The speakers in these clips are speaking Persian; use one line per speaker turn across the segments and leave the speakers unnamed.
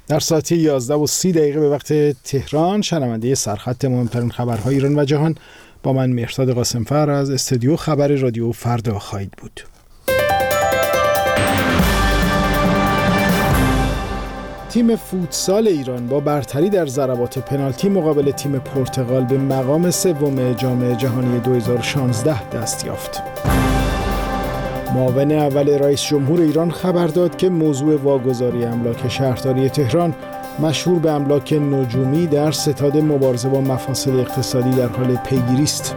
در ساعت 11:30 به وقت تهران شنونده سرخط مهمترین خبرهای ایران و جهان با من مهرداد قاسمفر از استودیو خبر رادیو فردا خواهید بود. تیم فوتسال ایران با برتری در ضربات پنالتی مقابل تیم پرتغال به مقام سوم جام جهانی 2016 دست یافت. معاون اول رئیس جمهور ایران خبر داد که موضوع واگذاری املاک شهرداری تهران مشهور به املاک نجومی در ستاد مبارزه با مفاسد اقتصادی در حال پیگیری است.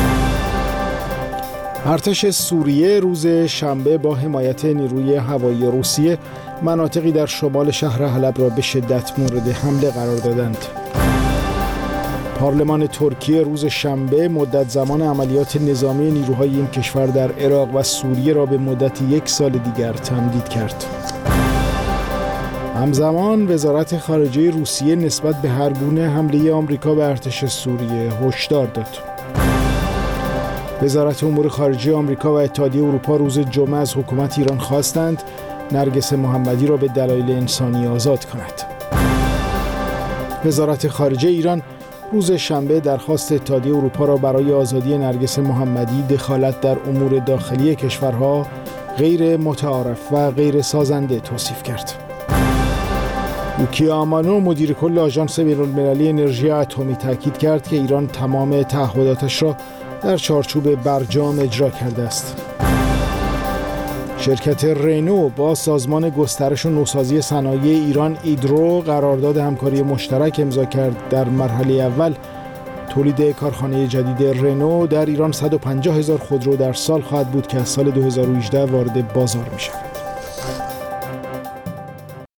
ارتش سوریه روز شنبه با حمایت نیروی هوایی روسیه مناطقی در شمال شهر حلب را به شدت مورد حمله قرار دادند. پارلمان ترکیه روز شنبه مدت زمان عملیات نظامی نیروهای این کشور در عراق و سوریه را به مدت 1 سال دیگر تمدید کرد. همزمان وزارت خارجه روسیه نسبت به هر گونه حمله آمریکا به ارتش سوریه هشدار داد. وزارت امور خارجه آمریکا و اتحادیه اروپا روز جمعه از حکومت ایران خواستند نرگس محمدی را به دلایل انسانی آزاد کند. وزارت خارجه ایران روز شنبه درخواست اتحادیه اروپا را برای آزادی نرگس محمدی دخالت در امور داخلی کشورها غیر متعارف و غیر سازنده توصیف کرد. یوکی آمانو مدیر کل آژانس بین‌المللی انرژی اتمی تاکید کرد که ایران تمام تعهداتش را در چارچوب برجام اجرا کرده است. شرکت رنو با سازمان گسترش و نوسازی صنایع ایران ایدرو قرارداد همکاری مشترک امضا کرد. در مرحله اول تولید کارخانه جدید رنو در ایران 150,000 خودرو در سال خواهد بود که از سال 2018 وارد بازار می شود.